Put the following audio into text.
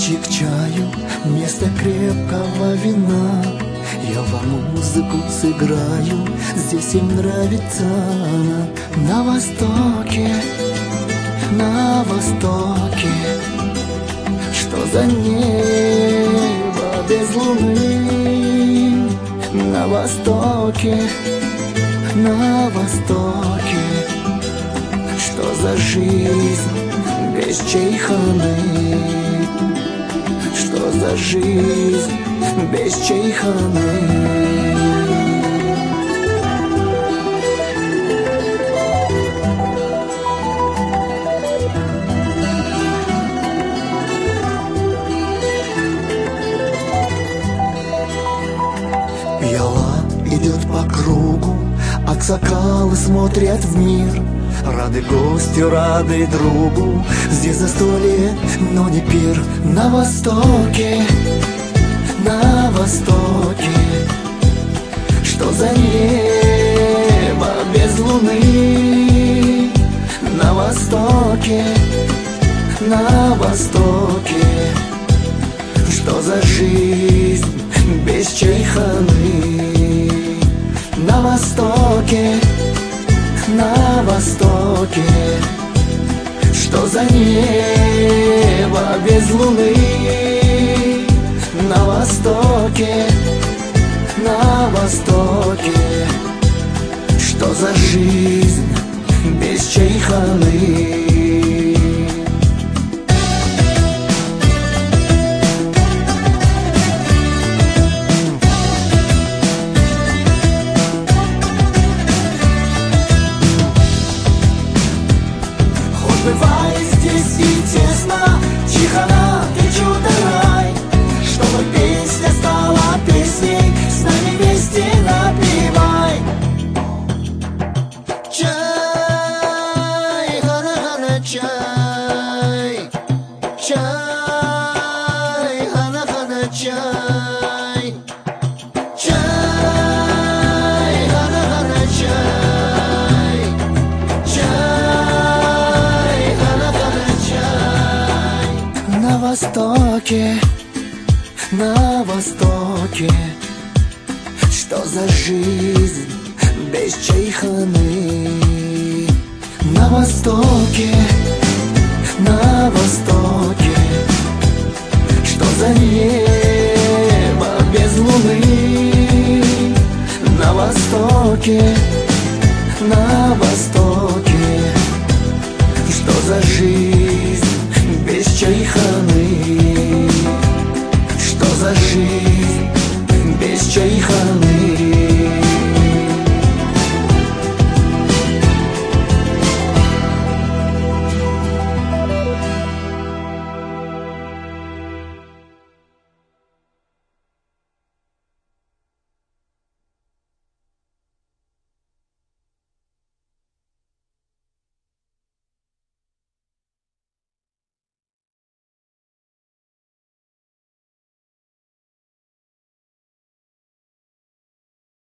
Стаканчик чаю вместо крепкого вина. Я вам музыку сыграю, здесь им нравится. На востоке, на востоке, что за небо без луны. На востоке, на востоке, что за жизнь без чайханы. Что за жизнь без чайханы. Пьяла идет по кругу, аксакалы смотрят в мир. Рады гостю, рады другу, здесь застолье, но не пир. На востоке, на востоке, что за небо без луны. На востоке, на востоке, что за жизнь без чайханы. На востоке, на востоке, что за небо без луны. На востоке, на востоке, что за жизнь без чайханы. Бывает здесь и тесно, чайхана, ты чудо-рай, чтобы песня стала песней, с нами вместе напевай. Чай, хана-хана, чай, чай, хана-хана, чай, чай, хана-хана, чай, чай. На востоке, на востоке, что за жизнь без чайханы. На востоке, на востоке, что за небо без луны. На востоке, на востоке, что за жизнь без чайханы. Что за жизнь без чайханы.